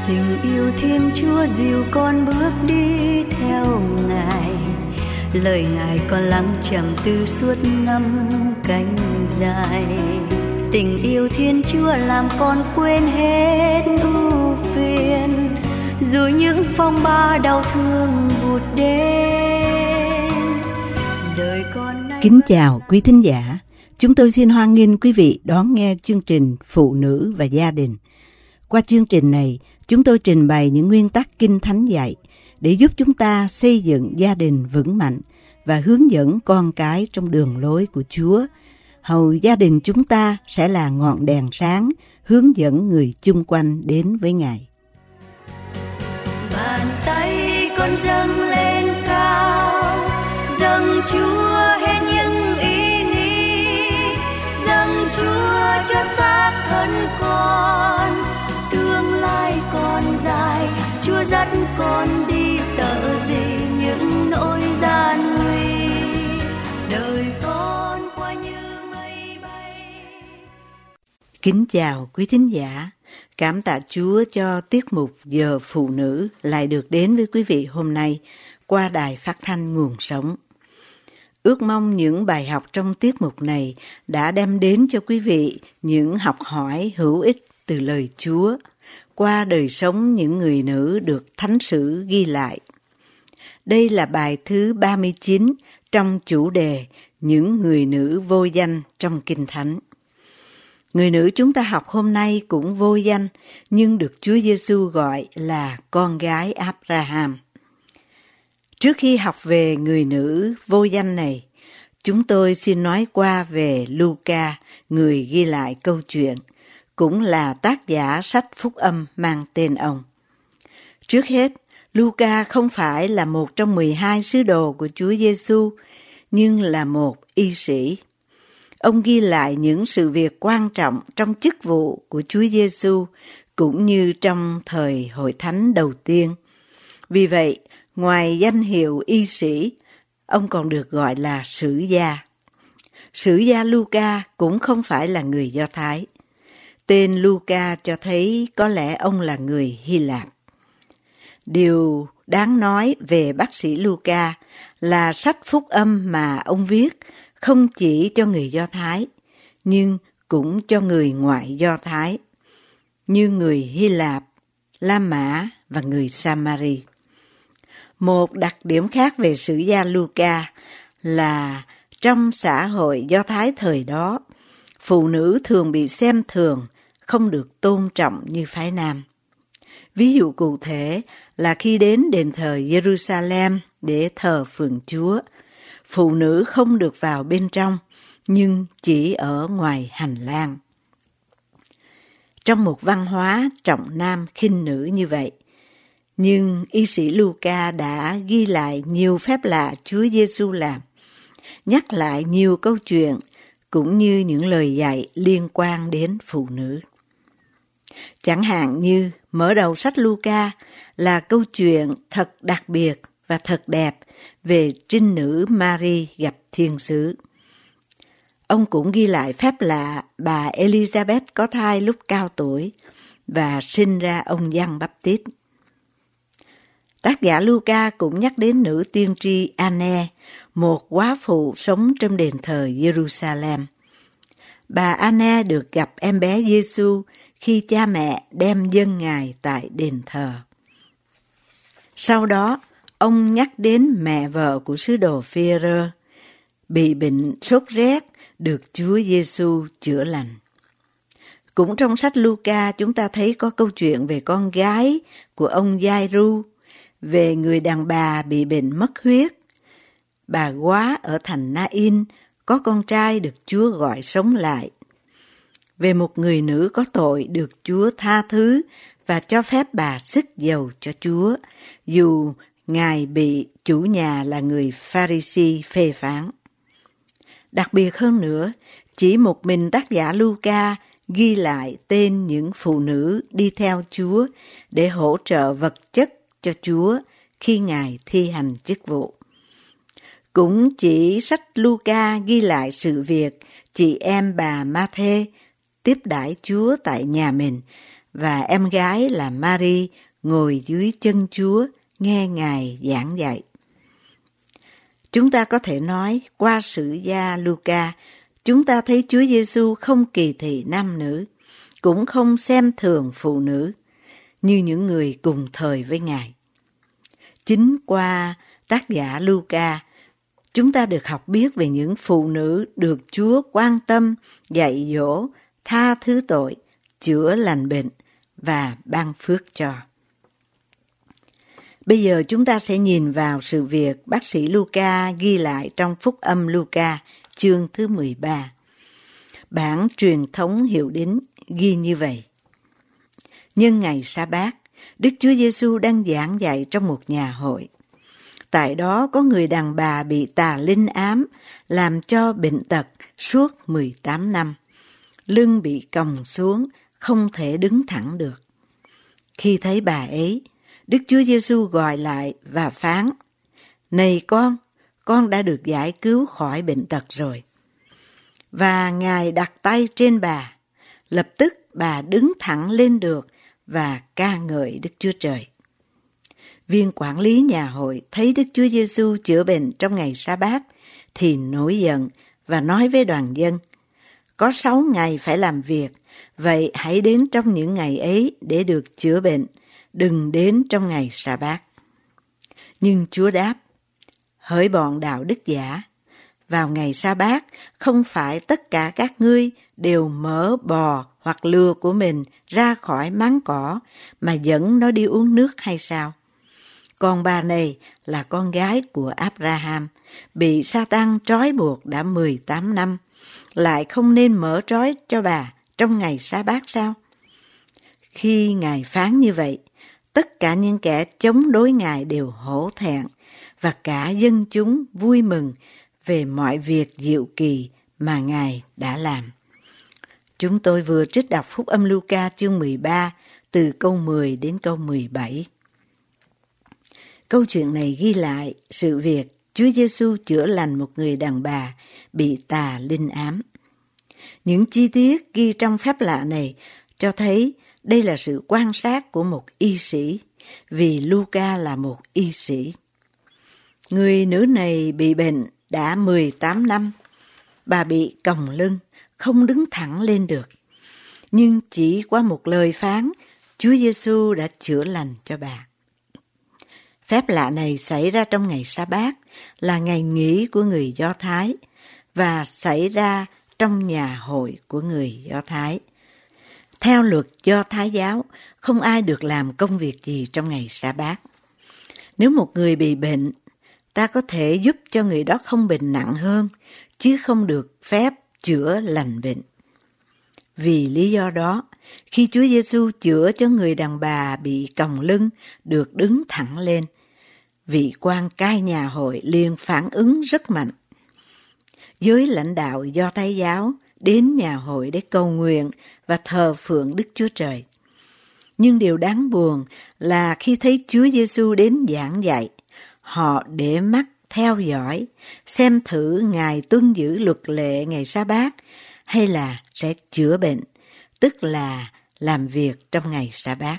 Tình yêu Thiên Chúa dìu con bước đi theo Ngài, lời Ngài con lắng trầm tư suốt năm cánh dài. Tình yêu Thiên Chúa làm con quên hết ưu phiền, dù những phong ba đau thương vụt đến. Đời con nay... Kính chào quý thính giả, chúng tôi xin hoan nghênh quý vị đón nghe chương trình Phụ nữ và gia đình. Qua chương trình này, chúng tôi trình bày những nguyên tắc Kinh Thánh dạy để giúp chúng ta xây dựng gia đình vững mạnh và hướng dẫn con cái trong đường lối của Chúa. Hầu gia đình chúng ta sẽ là ngọn đèn sáng hướng dẫn người chung quanh đến với Ngài. Bàn tay con dâng lên cao, dâng Chúa hết những ý nghĩ, dâng Chúa cho xác thân con. Tương lai còn dài, Chúa dắt con đi, sợ gì những nỗi gian nguy. Đời con qua như mây bay. Kính chào quý thính giả, cảm tạ Chúa cho tiết mục Giờ Phụ Nữ lại được đến với quý vị hôm nay qua đài phát thanh Nguồn Sống. Ước mong những bài học trong tiết mục này đã đem đến cho quý vị những học hỏi hữu ích từ lời Chúa qua đời sống những người nữ được Thánh Sử ghi lại. Đây là bài thứ 39 trong chủ đề Những người nữ vô danh trong Kinh Thánh. Người nữ chúng ta học hôm nay cũng vô danh, nhưng được Chúa Giêsu gọi là con gái Abraham. Trước khi học về người nữ vô danh này, chúng tôi xin nói qua về Luca, người ghi lại câu chuyện, cũng là tác giả sách Phúc Âm mang tên ông. Trước hết, Luca không phải là một trong 12 sứ đồ của Chúa Giêsu, nhưng là một y sĩ. Ông ghi lại những sự việc quan trọng trong chức vụ của Chúa Giêsu cũng như trong thời hội thánh đầu tiên. Vì vậy, ngoài danh hiệu y sĩ, ông còn được gọi là sử gia. Sử gia Luca cũng không phải là người Do Thái. Tên Luca cho thấy có lẽ ông là người Hy Lạp. Điều đáng nói về bác sĩ Luca là sách Phúc Âm mà ông viết không chỉ cho người Do Thái, nhưng cũng cho người ngoại Do Thái, như người Hy Lạp, La Mã và người Samari. Một đặc điểm khác về sử gia Luca là trong xã hội Do Thái thời đó, phụ nữ thường bị xem thường, không được tôn trọng như phái nam. Ví dụ cụ thể là khi đến đền thờ Jerusalem để thờ phượng Chúa, phụ nữ không được vào bên trong, nhưng chỉ ở ngoài hành lang. Trong một văn hóa trọng nam khinh nữ như vậy, nhưng y sĩ Luca đã ghi lại nhiều phép lạ Chúa Giêsu làm, nhắc lại nhiều câu chuyện cũng như những lời dạy liên quan đến phụ nữ. Chẳng hạn như mở đầu sách Luca là câu chuyện thật đặc biệt và thật đẹp về trinh nữ Mary gặp thiên sứ. Ông cũng ghi lại phép lạ bà Elizabeth có thai lúc cao tuổi và sinh ra ông Giăng Báp-tít. Tác giả Luca cũng nhắc đến nữ tiên tri Anne, một góa phụ sống trong đền thờ Jerusalem. Bà Anne được gặp em bé Giêsu khi cha mẹ đem dâng Ngài tại đền thờ. Sau đó, ông nhắc đến mẹ vợ của sứ đồ Phi-e-rơ, bị bệnh sốt rét, được Chúa Giêsu chữa lành. Cũng trong sách Luca chúng ta thấy có câu chuyện về con gái của ông Giai-ru, về người đàn bà bị bệnh mất huyết. Bà góa ở thành Na-in có con trai được Chúa gọi sống lại. Về một người nữ có tội được Chúa tha thứ và cho phép bà xức dầu cho Chúa, dù Ngài bị chủ nhà là người Pha-ri-si phê phán. Đặc biệt hơn nữa, chỉ một mình tác giả Luca ghi lại tên những phụ nữ đi theo Chúa để hỗ trợ vật chất cho Chúa khi Ngài thi hành chức vụ. Cũng chỉ sách Luca ghi lại sự việc chị em bà Ma-thê tiếp đãi Chúa tại nhà mình và em gái là Mary ngồi dưới chân Chúa nghe Ngài giảng dạy. Chúng ta có thể nói qua sử gia Luca, chúng ta thấy Chúa Giêsu không kỳ thị nam nữ, cũng không xem thường phụ nữ như những người cùng thời với Ngài. Chính qua tác giả Luca, chúng ta được học biết về những phụ nữ được Chúa quan tâm, dạy dỗ, tha thứ tội, chữa lành bệnh và ban phước cho. Bây giờ chúng ta sẽ nhìn vào sự việc bác sĩ Luca ghi lại trong Phúc âm Luca chương thứ 13. Bản truyền thống hiệu đính ghi như vậy. Nhân ngày Sa-bát, Đức Chúa Giêsu đang giảng dạy trong một nhà hội. Tại đó có người đàn bà bị tà linh ám, làm cho bệnh tật suốt 18 năm. Lưng bị còng xuống, không thể đứng thẳng được. Khi thấy bà ấy, Đức Chúa Giêsu gọi lại và phán: "Này con đã được giải cứu khỏi bệnh tật rồi." Và Ngài đặt tay trên bà, lập tức bà đứng thẳng lên được và ca ngợi Đức Chúa Trời. Viên quản lý nhà hội thấy Đức Chúa Giêsu chữa bệnh trong ngày Sa-bát thì nổi giận và nói với đoàn dân: "Có 6 ngày phải làm việc, vậy hãy đến trong những ngày ấy để được chữa bệnh, đừng đến trong ngày Sa-bát." Nhưng Chúa đáp: "Hỡi bọn đạo đức giả, vào ngày Sa-bát không phải tất cả các ngươi đều mở bò hoặc lừa của mình ra khỏi máng cỏ mà dẫn nó đi uống nước hay sao? Còn bà này là con gái của Abraham, bị Sa-tan trói buộc đã 18 năm, lại không nên mở trói cho bà trong ngày Sa-bát sao?" Khi Ngài phán như vậy, tất cả những kẻ chống đối Ngài đều hổ thẹn, và cả dân chúng vui mừng về mọi việc diệu kỳ mà Ngài đã làm. Chúng tôi vừa trích đọc Phúc âm Luca chương 13 từ câu 10 đến câu 17. Câu chuyện này ghi lại sự việc Chúa Giêsu chữa lành một người đàn bà bị tà linh ám. Những chi tiết ghi trong phép lạ này cho thấy đây là sự quan sát của một y sĩ, vì Luca là một y sĩ. Người nữ này bị bệnh đã 18 năm. Bà bị còng lưng, không đứng thẳng lên được. Nhưng chỉ qua một lời phán, Chúa Giêsu đã chữa lành cho bà. Phép lạ này xảy ra trong ngày Sa-bát, là ngày nghỉ của người Do Thái, và xảy ra trong nhà hội của người Do Thái. Theo luật Do Thái giáo, không ai được làm công việc gì trong ngày Sa-bát. Nếu một người bị bệnh, ta có thể giúp cho người đó không bệnh nặng hơn, chứ không được phép chữa lành bệnh. Vì lý do đó, khi Chúa Giêsu chữa cho người đàn bà bị còng lưng được đứng thẳng lên, vị quan cai nhà hội liền phản ứng rất mạnh. Giới lãnh đạo Do Thái giáo đến nhà hội để cầu nguyện và thờ phượng Đức Chúa Trời. Nhưng điều đáng buồn là khi thấy Chúa Giêsu đến giảng dạy, họ để mắt theo dõi, xem thử Ngài tuân giữ luật lệ ngày Sa-bát hay là sẽ chữa bệnh, tức là làm việc trong ngày Sa-bát.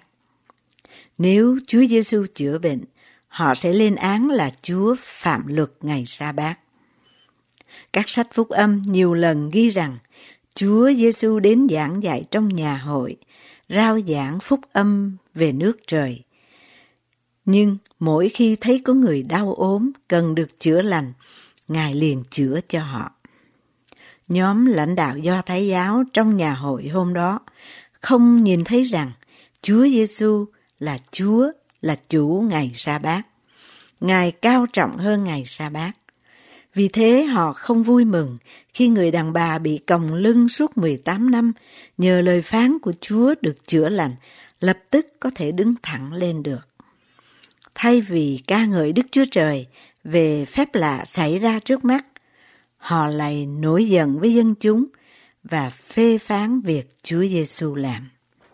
Nếu Chúa Giêsu chữa bệnh, họ sẽ lên án là Chúa phạm luật ngày Sa-bát. Các sách phúc âm nhiều lần ghi rằng Chúa Giêsu đến giảng dạy trong nhà hội, rao giảng phúc âm về nước trời. Nhưng mỗi khi thấy có người đau ốm cần được chữa lành, Ngài liền chữa cho họ. Nhóm lãnh đạo Do Thái giáo trong nhà hội hôm đó không nhìn thấy rằng Chúa Giêsu là Chúa, là chủ ngày Sa-bát. Ngài cao trọng hơn ngày Sa-bát. Vì thế họ không vui mừng khi người đàn bà bị còng lưng suốt 18 năm nhờ lời phán của Chúa được chữa lành, lập tức có thể đứng thẳng lên được. Thay vì ca ngợi Đức Chúa Trời về phép lạ xảy ra trước mắt, họ lại nổi giận với dân chúng và phê phán việc Chúa Giêsu làm.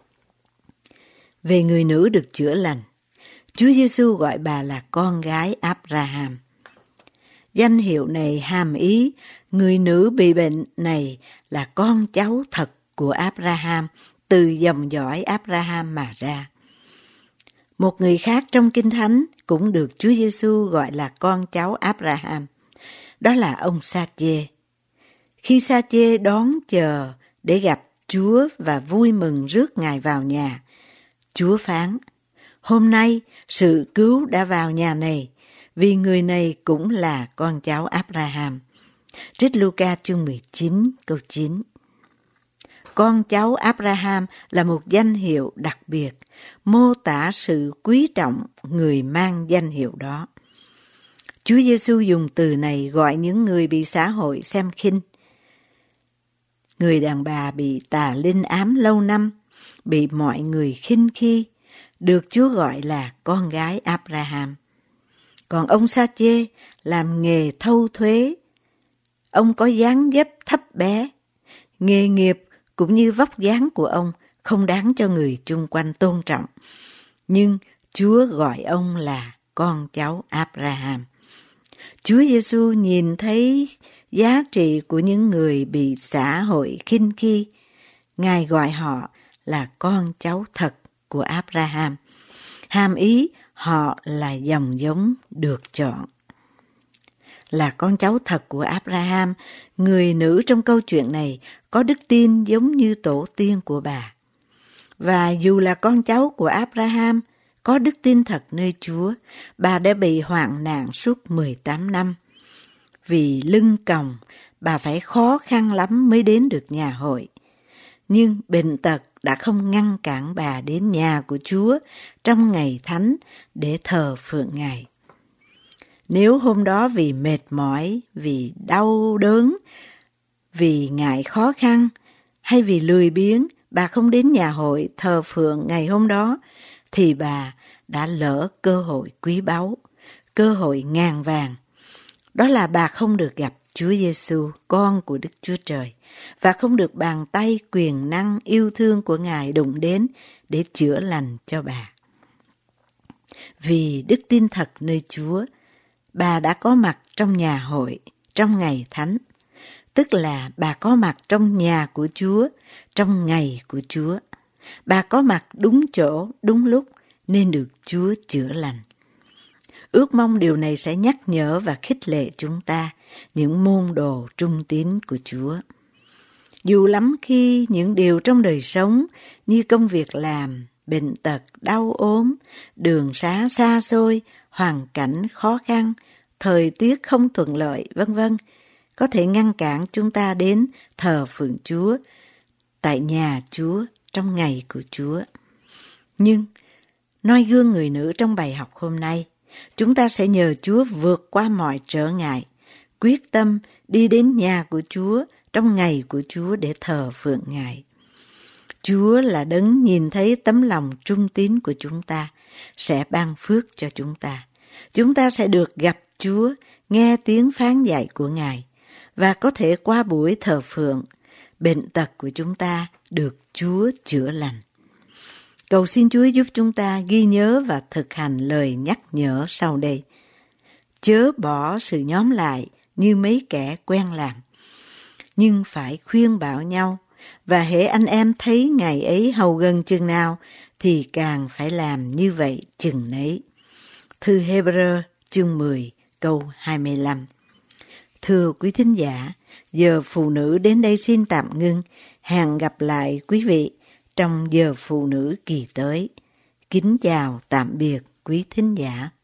Về người nữ được chữa lành, Chúa Giêsu gọi bà là con gái Abraham. Danh hiệu này hàm ý người nữ bị bệnh này là con cháu thật của Abraham từ dòng dõi Abraham mà ra. Một người khác trong Kinh Thánh cũng được Chúa Giêsu gọi là con cháu Abraham. Đó là ông Sa-chê. Khi Sa-chê đón chờ để gặp Chúa và vui mừng rước Ngài vào nhà, Chúa phán: hôm nay sự cứu đã vào nhà này, vì người này cũng là con cháu Abraham. Trích Luca chương 19 câu 9. Con cháu Abraham là một danh hiệu đặc biệt, mô tả sự quý trọng người mang danh hiệu đó. Chúa Giêsu dùng từ này gọi những người bị xã hội xem khinh. Người đàn bà bị tà linh ám lâu năm, bị mọi người khinh khi, được Chúa gọi là con gái Abraham. Còn ông Sa-chê làm nghề thâu thuế. Ông có dáng dấp thấp bé, nghề nghiệp cũng như vóc dáng của ông không đáng cho người chung quanh tôn trọng. Nhưng Chúa gọi ông là con cháu Abraham. Chúa Giêsu nhìn thấy giá trị của những người bị xã hội khinh khi. Ngài gọi họ là con cháu thật của Abraham. Hàm ý họ là dòng giống được chọn. Là con cháu thật của Abraham, người nữ trong câu chuyện này có đức tin giống như tổ tiên của bà. Và dù là con cháu của Abraham, có đức tin thật nơi Chúa, bà đã bị hoạn nạn suốt 18 năm. Vì lưng còng, bà phải khó khăn lắm mới đến được nhà hội. Nhưng bệnh tật đã không ngăn cản bà đến nhà của Chúa trong ngày thánh để thờ phượng Ngài. Nếu hôm đó vì mệt mỏi, vì đau đớn, vì ngại khó khăn hay vì lười biếng, bà không đến nhà hội thờ phượng ngày hôm đó, thì bà đã lỡ cơ hội quý báu, cơ hội ngàn vàng. Đó là bà không được gặp Chúa Giêsu, con của Đức Chúa Trời, và không được bàn tay quyền năng yêu thương của Ngài đụng đến để chữa lành cho bà. Vì đức tin thật nơi Chúa, bà đã có mặt trong nhà hội trong ngày thánh, tức là bà có mặt trong nhà của Chúa trong ngày của Chúa. Bà có mặt đúng chỗ, đúng lúc nên được Chúa chữa lành. Ước mong điều này sẽ nhắc nhở và khích lệ chúng ta, những môn đồ trung tín của Chúa. Dù lắm khi những điều trong đời sống như công việc làm, bệnh tật, đau ốm, đường xá xa xôi, hoàn cảnh khó khăn, thời tiết không thuận lợi, vân vân, có thể ngăn cản chúng ta đến thờ phượng Chúa tại nhà Chúa trong ngày của Chúa. Nhưng, noi gương người nữ trong bài học hôm nay, chúng ta sẽ nhờ Chúa vượt qua mọi trở ngại, quyết tâm đi đến nhà của Chúa trong ngày của Chúa để thờ phượng Ngài. Chúa là đấng nhìn thấy tấm lòng trung tín của chúng ta, sẽ ban phước cho chúng ta. Chúng ta sẽ được gặp Chúa, nghe tiếng phán dạy của Ngài, và có thể qua buổi thờ phượng, bệnh tật của chúng ta được Chúa chữa lành. Cầu xin Chúa giúp chúng ta ghi nhớ và thực hành lời nhắc nhở sau đây. Chớ bỏ sự nhóm lại như mấy kẻ quen làm, nhưng phải khuyên bảo nhau, và hễ anh em thấy ngày ấy hầu gần chừng nào thì càng phải làm như vậy chừng nấy. Thư Hê-bơ-rơ chương 10 câu 25. Thưa quý thính giả, giờ phụ nữ đến đây xin tạm ngưng. Hẹn gặp lại quý vị trong giờ phụ nữ kỳ tới. Kính chào tạm biệt quý thính giả.